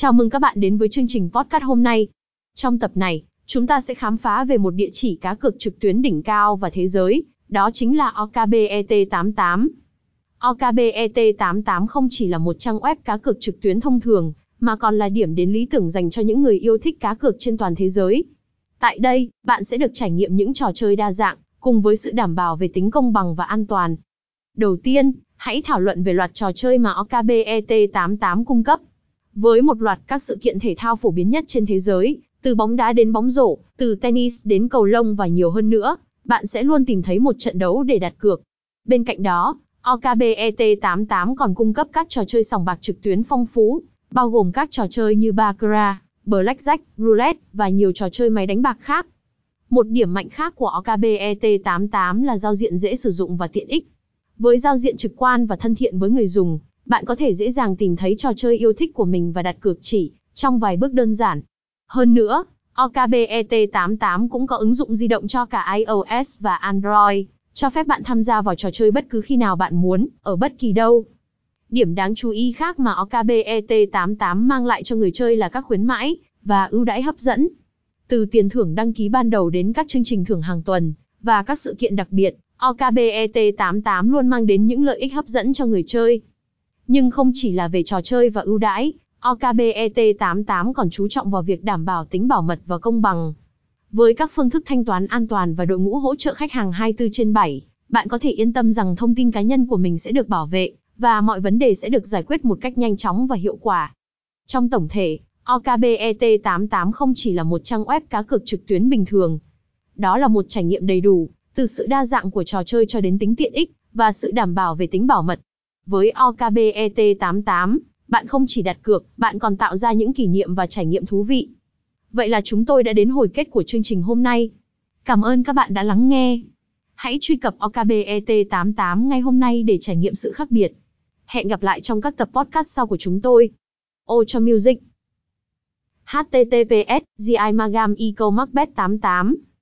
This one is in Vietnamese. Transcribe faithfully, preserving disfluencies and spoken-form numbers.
Chào mừng các bạn đến với chương trình podcast hôm nay. Trong tập này, chúng ta sẽ khám phá về một địa chỉ cá cược trực tuyến đỉnh cao và thế giới, đó chính là o ca bê e tê tám tám. o ca bê e tê tám tám không chỉ là một trang web cá cược trực tuyến thông thường, mà còn là điểm đến lý tưởng dành cho những người yêu thích cá cược trên toàn thế giới. Tại đây, bạn sẽ được trải nghiệm những trò chơi đa dạng, cùng với sự đảm bảo về tính công bằng và an toàn. Đầu tiên, hãy thảo luận về loạt trò chơi mà o ca bê e tê tám tám cung cấp. Với một loạt các sự kiện thể thao phổ biến nhất trên thế giới, từ bóng đá đến bóng rổ, từ tennis đến cầu lông và nhiều hơn nữa, bạn sẽ luôn tìm thấy một trận đấu để đặt cược. Bên cạnh đó, o ca bê e tê tám tám còn cung cấp các trò chơi sòng bạc trực tuyến phong phú, bao gồm các trò chơi như Baccarat, Blackjack, Roulette và nhiều trò chơi máy đánh bạc khác. Một điểm mạnh khác của o ca bê e tê tám tám là giao diện dễ sử dụng và tiện ích. Với giao diện trực quan và thân thiện với người dùng, bạn có thể dễ dàng tìm thấy trò chơi yêu thích của mình và đặt cược chỉ trong vài bước đơn giản. Hơn nữa, o ca bê e tê tám tám cũng có ứng dụng di động cho cả iOS và Android, cho phép bạn tham gia vào trò chơi bất cứ khi nào bạn muốn, ở bất kỳ đâu. Điểm đáng chú ý khác mà o ca bê e tê tám tám mang lại cho người chơi là các khuyến mãi và ưu đãi hấp dẫn. Từ tiền thưởng đăng ký ban đầu đến các chương trình thưởng hàng tuần và các sự kiện đặc biệt, o ca bê e tê tám tám luôn mang đến những lợi ích hấp dẫn cho người chơi. Nhưng không chỉ là về trò chơi và ưu đãi, o ca bê e tê tám tám còn chú trọng vào việc đảm bảo tính bảo mật và công bằng. Với các phương thức thanh toán an toàn và đội ngũ hỗ trợ khách hàng hai mươi tư trên bảy, bạn có thể yên tâm rằng thông tin cá nhân của mình sẽ được bảo vệ, và mọi vấn đề sẽ được giải quyết một cách nhanh chóng và hiệu quả. Trong tổng thể, o ca bê e tê tám tám không chỉ là một trang web cá cược trực tuyến bình thường. Đó là một trải nghiệm đầy đủ, từ sự đa dạng của trò chơi cho đến tính tiện ích, và sự đảm bảo về tính bảo mật. Với o ca bê e tê tám tám, bạn không chỉ đặt cược, bạn còn tạo ra những kỷ niệm và trải nghiệm thú vị. Vậy là chúng tôi đã đến hồi kết của chương trình hôm nay. Cảm ơn các bạn đã lắng nghe. Hãy truy cập o ca bê e tê tám tám ngay hôm nay để trải nghiệm sự khác biệt. Hẹn gặp lại trong các tập podcast sau của chúng tôi. O cho Music. H T T P S G I Magam Eco Macbeth tám tám